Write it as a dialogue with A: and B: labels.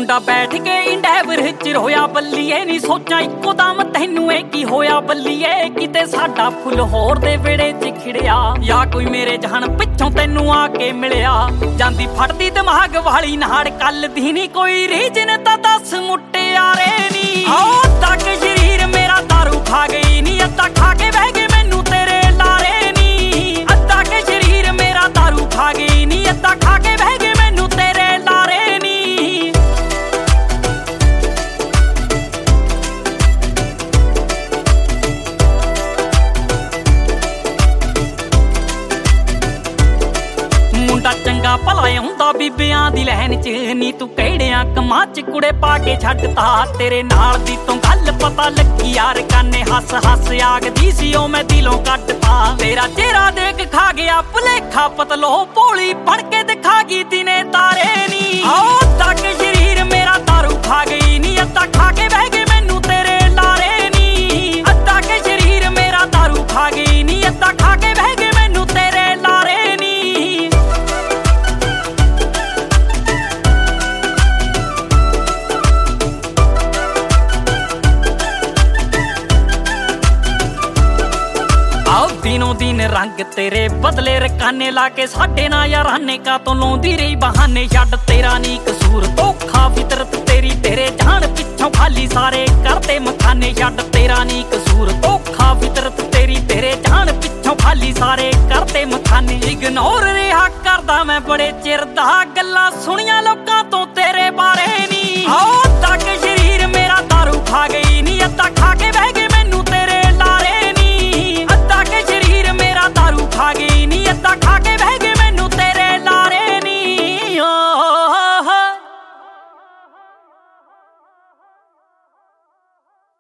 A: ਮੁੰਡਾ ਬੈਠ ਕੇ ਇੰਡੈਵਰ ਚ ਰੋਇਆ ਬੱਲੀਏ ਨੀ ਸੋਚਾਂ ਇੱਕੋ ਦਮ ਤੈਨੂੰ ਇਹ ਕੀ ਹੋਇਆ ਬੱਲੀਏ ਕਿਤੇ ਸਾਡਾ ਫੁੱਲ ਹੋਰ ਦੇ ਵਿਹੜੇ ਚ ਖਿੜਿਆ ਜਾਂ ਕੋਈ ਮੇਰੇ ਜਹਾਨ ਪਿੱਛੋਂ ਤੈਨੂੰ ਆ ਕੇ ਮਿਲਿਆ ਜਾਂਦੀ ਫੜਦੀ ਦਿਮਾਗ ਵਾਲੀ ਨਾੜ ਕੱਲ ਦੀ ਨੀ ਕੋਈ ਰੀਜਨ ਤਾਂ ਦੱਸ ਮੁਟਿਆਰੇ ਨੀ ਅੱਧਾ ਕੇ ਸ਼ਰੀਰ ਮੇਰਾ ਦਾਰੂ ਖਾ ਗਈ ਨੀ ਅੱਧਾ ਖਾ ਕੇ ਬਹਿ ਗਏ ਮੈਨੂੰ ਤੇਰੇ ਲਾਰੇ ਨੀ ਅੱਧਾ ਕੇ ਸ਼ਰੀਰ ਮੇਰਾ ਦਾਰੂ ਖਾ ਗਈ ਨੀ ਅੱਧਾ ਖਾ ਕੇ ਬਹਿ ਗਏ ਮੈਨੂੰ ਤੇਰੇ ਲਾਰੇ ਨੀ ਮੁੰਡਾ ਚੰਗਾ ਭਲਾ ਆਉਂਦਾ ਬੀਬਿਆਂ ਦੀ ਲੈਣ ਚ ਨੀ ਤੂੰ ਕਿਹੜਿਆਂ ਕੰਮਾਂ ਚ ਕੁੜੇ ਪਾ ਕੇ ਛੱਡਤਾ ਤੇਰੇ ਨਾਲ ਦੀ ਤੋਂ ਗੱਲ ਪਤਾ ਲੱਗੀ ਯਾਰ ਕਾਨੇ ਹੱਸ ਹੱਸ ਆਗਦੀ ਸੀ ਉਹ ਮੈਂ ਦਿਲੋਂ ਕੱਢਤਾ ਤੇਰਾ ਚਿਹਰਾ ਦੇਖ ਖਾ ਗਿਆ ਭੁਲੇਖਾ ਪਤਲੋ ਭੋਲੀ ਬਣ ਕੇ ਦਿਖਾ ਗਈ ਦਿਨੇ ਤਾਰੇ ਨੀ ਅੱਧਾ ਕੇ ਸ਼ਰੀਰ ਮੇਰਾ ਦਾਰੂ ਖਾ ਗਈ ਨੀ ਅੱਧਾ ਖਾ ਕੇ ਬਹਿ ਗਏ ਮੈਨੂੰ ਤੇਰੇ ਲਾਰੇ ਨੀ ਅੱਧਾ ਕੇ ਸ਼ਰੀਰ ਮੇਰਾ ਦਾਰੂ ਖਾ ਗਈ ਨੀ ਅੱਧਾ ਖਾ ਕੇ ਬਹਿ ਗਏ ਮੈਨੂੰ ਤੇਰੇ ਲਾਰੇ ਨੀ ਦਿਨੋਂ ਦਿਨ ਰੰਗ ਤੇਰੇ ਬਦਲੇ ਰਕਾਨੇ ਲਾ ਕੇ ਸਾਡੇ ਨਾਲ ਯਾਰਾਨੇ ਕਾ ਤੋਂ ਲਾਉਂਦੀ ਰਹੀ ਬਹਾਨੇ ਛੱਡ ਤੇਰਾ ਨੀ ਕਸੂਰ ਧੋਖਾ ਫਿਤਰਤ ਤੇਰੀ ਤੇਰੇ ਜਾਣ ਪਿੱਛੋਂ ਖਾਲੀ ਸਾਰੇ ਕਰਦੇ ਮਖਾਨੇ ਛੱਡ ਤੇਰਾ ਨੀ ਕਸੂਰ ਧੋਖਾ ਫਿਤਰਤ ਤੇਰੀ ਤੇਰੇ ਜਾਣ ਪਿੱਛੋਂ ਖਾਲੀ ਸਾਰੇ ਕਰਦੇ ਮਖਾਨੇ ਇਗਨੋਰ ਰਿਹਾ ਕਰਦਾ ਮੈਂ ਬੜੇ ਚਿਰ ਦਾ ਗੱਲਾਂ ਸੁਣੀਆਂ ਲੋਕਾਂ